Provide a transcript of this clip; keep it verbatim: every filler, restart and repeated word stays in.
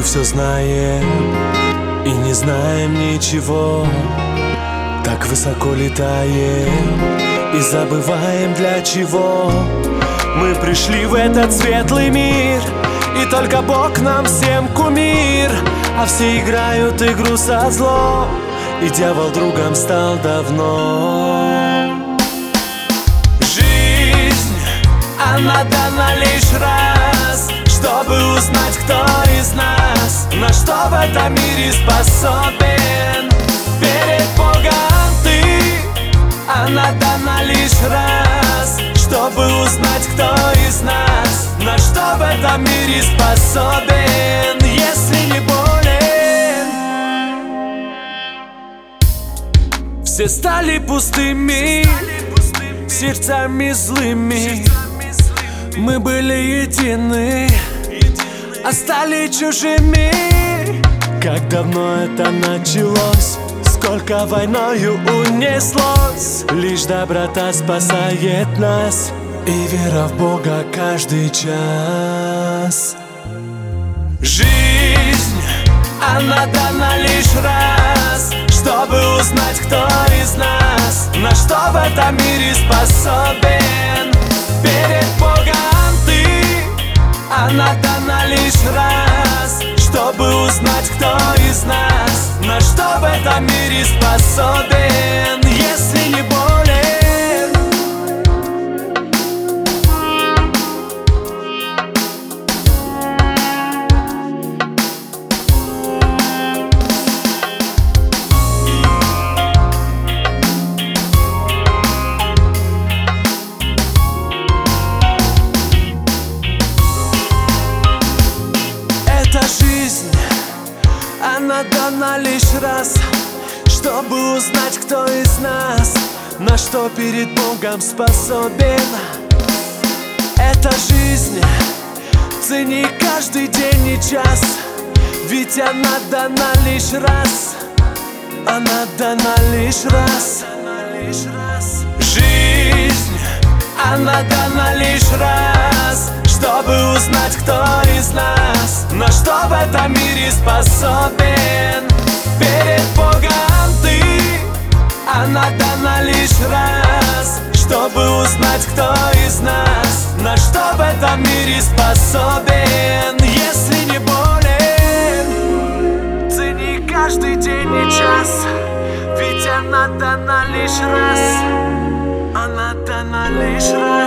все знаем и не знаем ничего. Так высоко летаем и забываем, для чего мы пришли в этот светлый мир. И только Бог нам всем кумир, а все играют игру со злом, и дьявол другом стал давно. Жизнь, она дана лишь раз, чтобы узнать, кто из нас на что в этом мире способен. Перед Богом ты, она дана лишь раз, чтобы узнать, кто из нас на что в этом мире способен, если не болен. Все стали пустыми, сердцами злыми. Мы были едины, а стали чужими. Как давно это началось, сколько войною унеслось. Лишь доброта спасает нас, и вера в Бога каждый час. Жизнь, она дана лишь раз, чтобы узнать, кто из нас на что в этом мире способен. Перед Богом ты, она дана лишь раз, чтобы узнать, кто из нас на что в этом мире способен, если не болен. Жизнь, она дана лишь раз, чтобы узнать, кто из нас на что перед Богом способен. Эта жизнь, цени каждый день и час, ведь она дана лишь раз. Она дана лишь раз. Жизнь, она дана лишь раз, чтобы узнать, кто из нас на что в этом мире способен. Перед Богом ты, она дана лишь раз, чтобы узнать, кто из нас на что в этом мире способен, если не болен. Цени каждый день и час, ведь она дана лишь раз. Она дана лишь раз.